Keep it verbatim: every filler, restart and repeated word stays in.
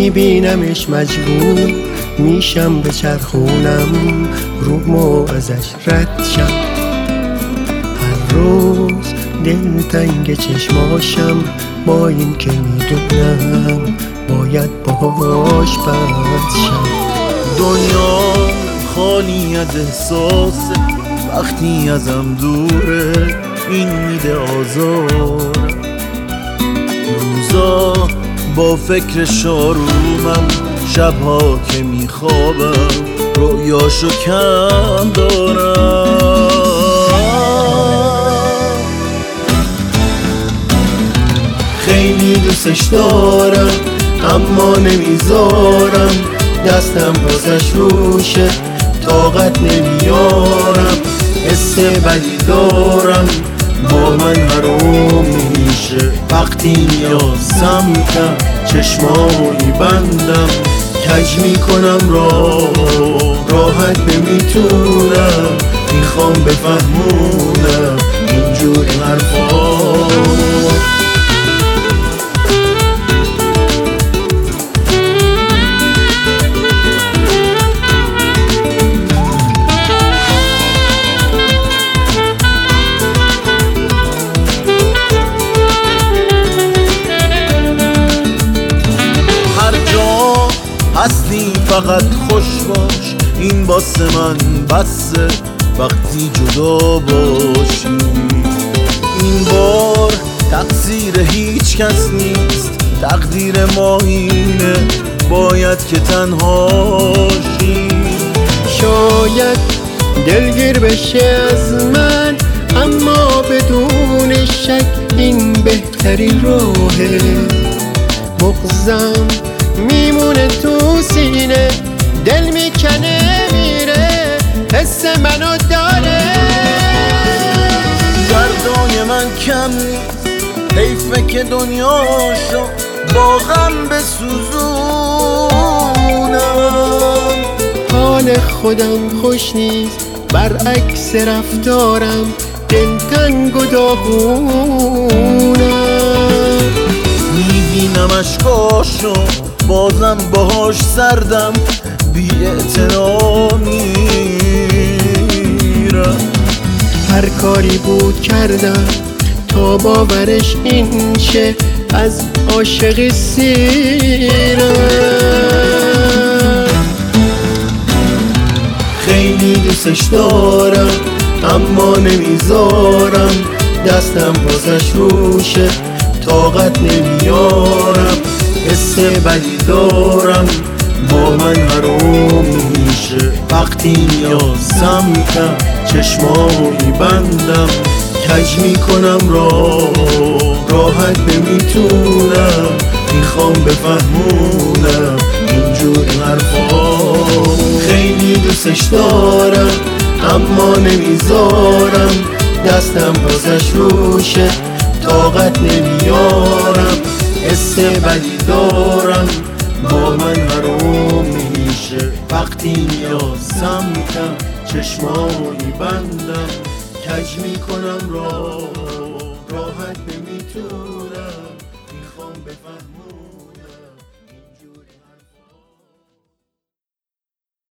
میبینمش مجبور میشم به چرخونم رومو ازش رد شم. هر روز دلتنگ چشماشم با این که میدونم باید باهاش بد شم. دنیا خالی از احساسه وقتی ازم دوره، این میده آزار. روزا با فکر شارومم، شبها که میخوابم رویاشو کم دارم. خیلی دوستش دارم اما نمیذارم دستم بازش روشه، طاقت نمیارم. حس بدی دارم با من حروم میشه، وقتی میاد سمتم چشمایی بندم، کج میکنم راه راحت نمیتونم، میخوام بفهمونم اینجوری حرفا. هستی فقط خوش باش، این واسه من بسه وقتی جدا باشی. این بار تقصیر هیچ کس نیست، تقدیر ما اینه باید که تنهاشی. شاید دلگیر بشه از من اما بدون شک این بهترین راهه. بغضم میمونه تو سینه، دل میکنه میره، حس منو داره. دردای من کم نیست، حیفه که دنیاشو با غم بسوزونم. حال خودم خوش نیست برعکس رفتارم، دلتنگ و داغونم. میبینم اشکاشو بازم باهاش سردم، بی اعتنا میرم. هر کاری بود کردم تا باورش این شه، از عاشقی سیرم. خیلی دوستش دارم اما نمیذارم دستم بازش روشه، طاقت نمیارم. حس بدی دارم با من حروم میشه، وقتی میاد سمتم چشمایی بندم، کج میکنم راه راحت نمیتونم، میخوام بفهمونم اینجوری حرفا. خیلی دوستش دارم اما نمیذارم دستم بازش روشه، طاقت نمیارم. حس بدی دارم با من حروم میشه، وقتی میاد سمتم چشمایی بندم، کج میکنم راه